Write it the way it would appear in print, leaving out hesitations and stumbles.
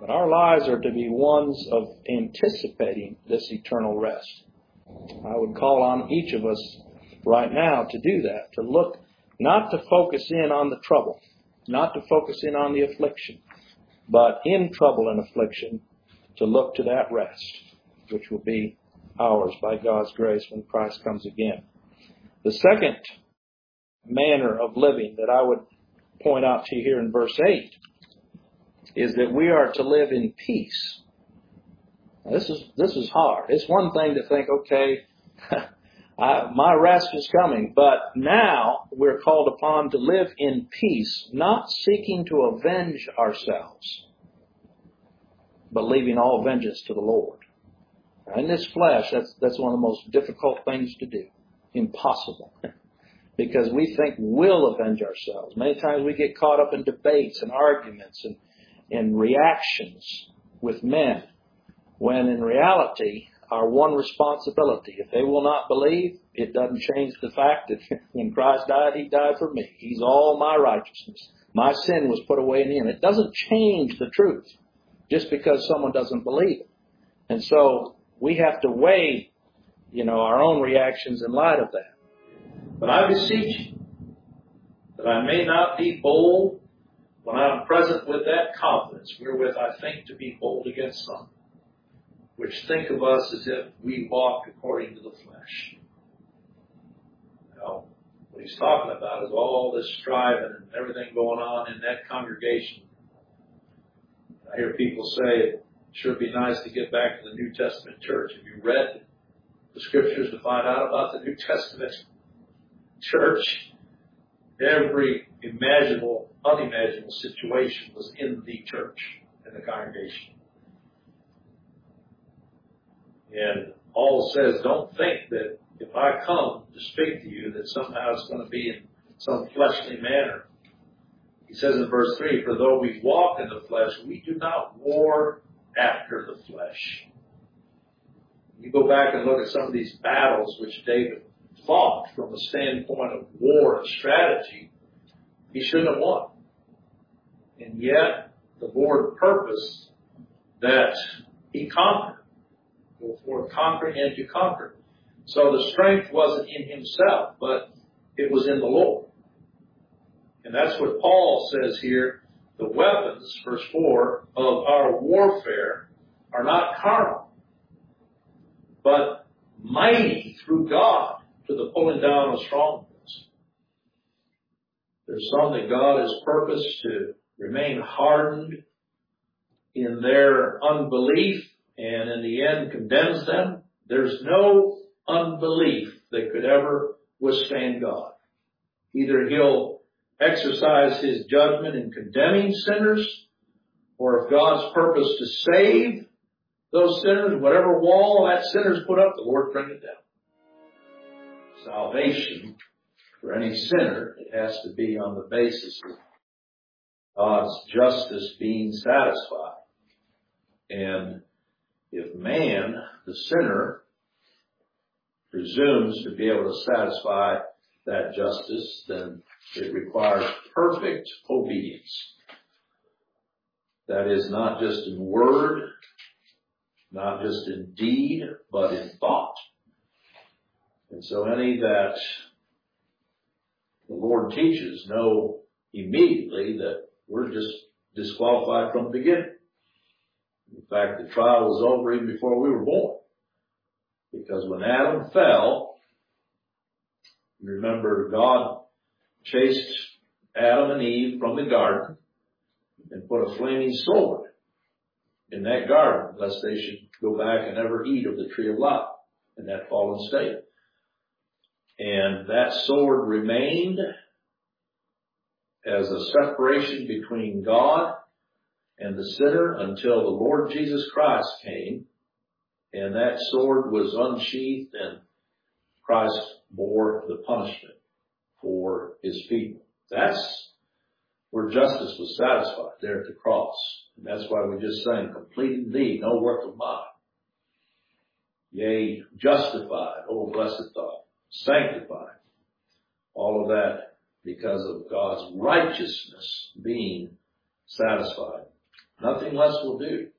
But our lives are to be ones of anticipating this eternal rest. I would call on each of us right now to do that, to look, not to focus in on the trouble, not to focus in on the affliction, but in trouble and affliction, to look to that rest, which will be ours by God's grace when Christ comes again. The second manner of living that I would point out to you here in verse 8 is that we are to live in peace. Now, this is hard. It's one thing to think, okay, my rest is coming, but now we're called upon to live in peace, not seeking to avenge ourselves, but leaving all vengeance to the Lord. Now, in this flesh, that's one of the most difficult things to do. Impossible. Because we think we'll avenge ourselves. Many times we get caught up in debates and arguments and reactions with men, when in reality, our one responsibility, if they will not believe, it doesn't change the fact that when Christ died, He died for me. He's all my righteousness. My sin was put away in Him. It doesn't change the truth just because someone doesn't believe it. And so we have to weigh, our own reactions in light of that. But I beseech you that I may not be bold when I am present with that confidence wherewith I think to be bold against some, which think of us as if we walk according to the flesh. Now, what he's talking about is all this striving and everything going on in that congregation. I hear people say it sure be nice to get back to the New Testament church. Have you read the scriptures to find out about the New Testament church? Every imaginable, unimaginable situation was in the church, in the congregation. And Paul says, don't think that if I come to speak to you that somehow it's going to be in some fleshly manner. He says in verse 3, for though we walk in the flesh, we do not war after the flesh. You go back and look at some of these battles which David fought from a standpoint of war and strategy, he shouldn't have won. And yet, the Lord purposed that he conquered. Go forth conquering and to conquer. So the strength wasn't in himself, but it was in the Lord. And that's what Paul says here. The weapons, verse 4, of our warfare are not carnal, but mighty through God to the pulling down of strongholds. There's some that God has purposed to remain hardened in their unbelief and in the end condemns them. There's no unbelief that could ever withstand God. Either He'll exercise His judgment in condemning sinners, or if God's purpose to save those sinners, whatever wall that sinner's put up, the Lord bring it down. Salvation for any sinner, it has to be on the basis of God's justice being satisfied. And if man, the sinner, presumes to be able to satisfy that justice, then it requires perfect obedience. That is not just in word, not just in deed, but in thought. And so any that the Lord teaches know immediately that we're just disqualified from the beginning. In fact, the trial was over even before we were born. Because when Adam fell, remember God chased Adam and Eve from the garden and put a flaming sword in that garden, lest they should go back and ever eat of the tree of life in that fallen state. And that sword remained as a separation between God and the sinner until the Lord Jesus Christ came, and that sword was unsheathed and Christ bore the punishment for His people. That's where justice was satisfied, there at the cross. And that's why we just sang, complete in Thee, no work of mine. Yea, justified, oh blessed thought, sanctified. All of that because of God's righteousness being satisfied. Nothing less will do.